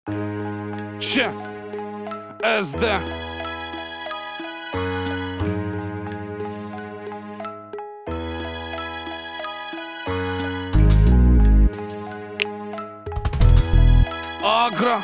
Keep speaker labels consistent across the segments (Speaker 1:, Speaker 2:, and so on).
Speaker 1: Че? СД. Агро.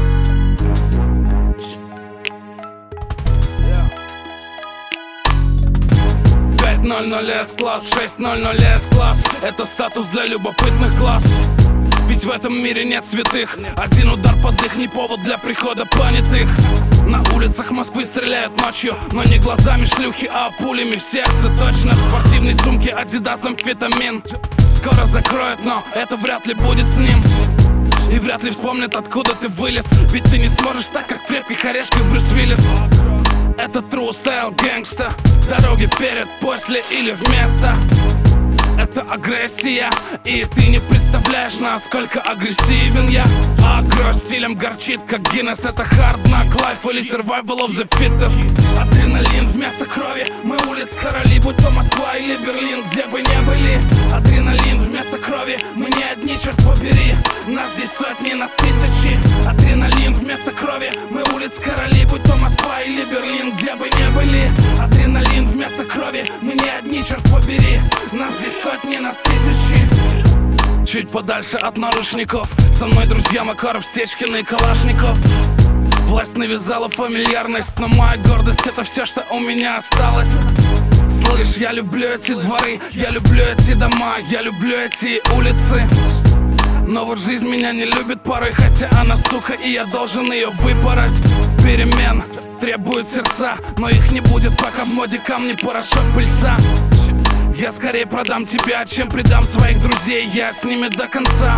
Speaker 1: 5:00 С-класс, 6:00 С-класс. Это статус для любопытных глаз. Ведь в этом мире нет святых. Один удар под их не повод для прихода понятых. На улицах Москвы стреляют ночью, но не глазами шлюхи, а пулями в сердце. Точно в спортивной сумке Adidas амфетамин. Скоро закроют, но это вряд ли будет с ним. И вряд ли вспомнят, откуда ты вылез. Ведь ты не сможешь так, как в крепких орешках Брюс Уиллис. Это true style гэнгста. Дороги перед, после или вместо. Это агрессия, и ты не представляешь, насколько агрессивен я. Агро стилем горчит, как Гиннес. Это hard knock life или survival of the fittest. Адреналин вместо крови. Мы улиц короли, будь то Москва или Берлин, где бы не были. Адреналин вместо крови. Мы не одни, черт побери. Нас здесь сотни, нас тысячи. Адреналин вместо крови. Мы улиц короли, будь то Москва или Берлин, где бы не были. Адреналин вместо крови. Мы не одни, черт побери. Нас здесь сотни, нас тысячи. Чуть подальше от наручников. Со мной друзья Макаров, Стечкин и Калашников. Власть навязала фамильярность, но моя гордость — это все, что у меня осталось. Слышь, я люблю эти дворы, я люблю эти дома, я люблю эти улицы. Но вот жизнь меня не любит порой, хотя она сука, и я должен ее выпороть. Перемен требуют сердца, но их не будет, пока в моде камни, порошок, пыльца. Я скорее продам тебя, чем предам своих друзей, я с ними до конца.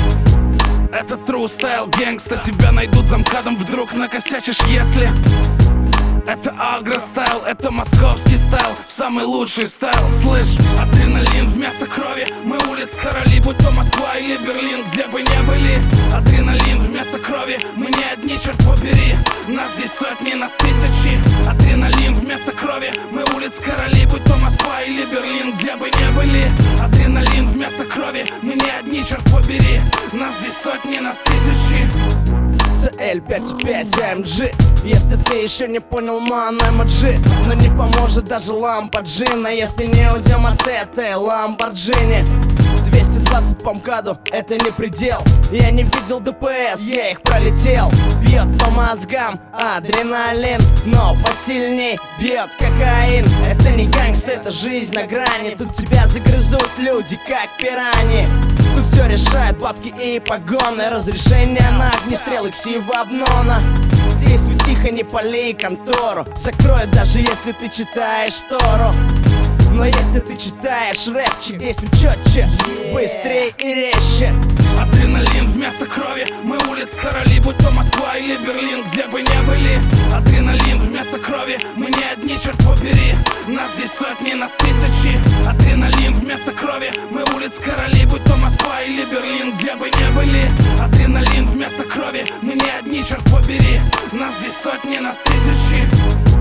Speaker 1: Это true style гэнгста. Тебя найдут за МКАДом, вдруг накосячишь, если. Это агро-стайл, это московский стайл, самый лучший стайл, слышь. Адреналин вместо крови. Мы улиц короли, будь то Москва или Берлин, где бы не были. Адреналин вместо крови. Мы не одни, черт побери. Нас здесь сотни, нас тысячи. Адреналин вместо крови. Мы улиц короли, будь то Москва или Берлин, где бы не были. Адреналин вместо крови. Мы не одни, черт побери. Нас здесь сотни, нас тысячи.
Speaker 2: CL55 AMG. Если ты еще не понял, ман, I'm a G. Но не поможет даже лампа джина, если не уйдем от этой ламборджини. 220 по МКАДу, это не предел. Я не видел ДПС, я их пролетел. Бьет по мозгам адреналин, но посильней бьет кокаин. Это не гангста, это жизнь на грани. Тут тебя загрызут люди, как пираньи. Тут все решают бабки и погоны. Разрешение на огнестрел и ксива обнона. Действуй тихо, не пали контору. Закроют, даже если ты читаешь Тору. Но если ты читаешь рэпчик, действуй четче, быстрее и резче.
Speaker 1: Адреналин вместо крови. Мы улиц короли, будь то Москва или Берлин, где бы не были. Адреналин вместо крови. Мы не одни, черт побери. Нас здесь сотни, нас тысячи. Адреналин вместо крови. Мы улиц короли, будь то Москва или Берлин, где бы не были. Адреналин вместо крови. Мы не одни, черт побери. Нас здесь сотни, нас тысячи.